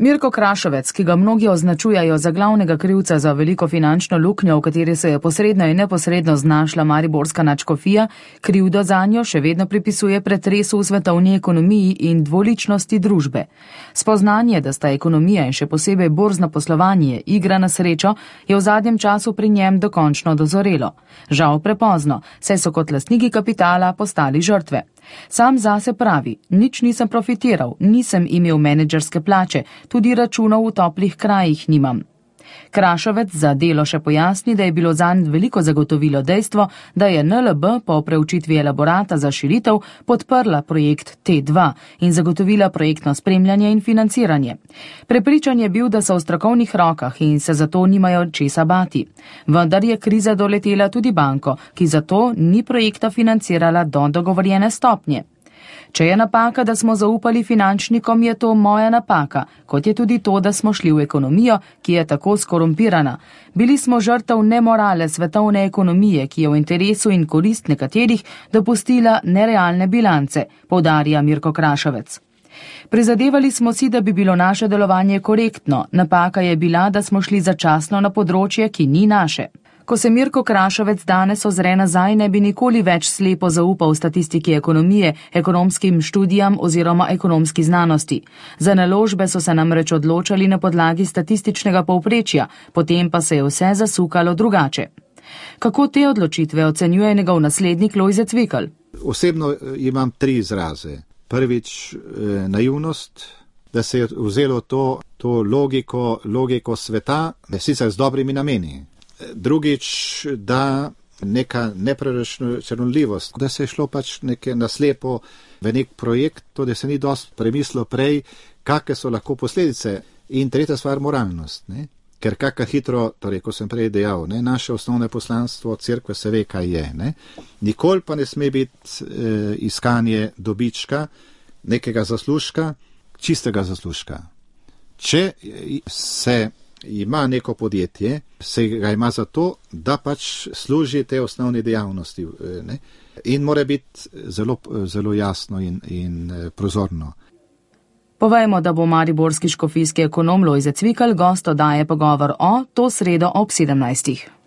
Mirko Krašovec, ki ga mnogi označujajo za glavnega krivca za veliko finančno luknjo, v kateri se je posredno in neposredno znašla mariborska nadškofija, krivdo zanjo še vedno pripisuje pretresu v svetovni ekonomiji in dvoličnosti družbe. Spoznanje, da sta ekonomija in še posebej borzno poslovanje igra na srečo, je v zadnjem času pri njem dokončno dozorelo. Žal prepozno, saj so kot lastniki kapitala postali žrtve. Sam zase pravi, nič nisem profitiral, nisem imel menedžerske plače, tudi računov v toplih krajih nimam. Krašovec za Delo še pojasni, da je bilo zanj veliko zagotovilo dejstvo, da je NLB po preučitvi elaborata za širitev podprla projekt T2 in zagotovila projektno spremljanje in financiranje. Prepričan je bil, da so v strokovnih rokah in se zato nimajo česa bati. Vendar je kriza doletela tudi banko, ki zato ni projekta financirala do dogovorjene stopnje. Če je napaka, da smo zaupali finančnikom, je to moja napaka, kot je tudi to, da smo šli v ekonomijo, ki je tako skorumpirana. Bili smo žrtev nemorale svetovne ekonomije, ki je v interesu in korist nekaterih dopustila nerealne bilance, poudarja Mirko Krašovec. Prizadevali smo si, da bi bilo naše delovanje korektno, napaka je bila, da smo šli začasno na področje, ki ni naše. Ko se Mirko Krašovec danes ozre nazaj, ne bi nikoli več slepo zaupal statistiki ekonomije, ekonomskim študijam oziroma ekonomski znanosti. Za naložbe so se namreč odločali na podlagi statističnega povprečja, potem pa se je vse zasukalo drugače. Kako te odločitve ocenjuje njegov naslednik Lojze Cvikl? Osebno imam 3 izraze. Prvič naivnost, da se je vzelo to logiko sveta, sicer z dobrimi nameni. Drugič, da neka nepreračunljivost, da se je šlo pač naslepo v nek projekt, to, da se ni dosti premislilo prej, kakve so lahko posledice. In tretja stvar, moralnost. Ne? Ker kakor hitro, torej, ko sem prej dejal, ne? Naše osnovne poslanstvo cerkve se ve, kaj je. Ne? Nikoli pa ne sme biti iskanje dobička, nekega zaslužka, čistega zaslužka. Če se ima neko podjetje, se ga ima zato, da pač služi te osnovne dejavnosti. Ne? In mora biti zelo jasno in prozorno. Povejmo, da bo mariborski škofijski ekonom Lojze Cvikl gost oddaje Pogovor o to sredo ob 17.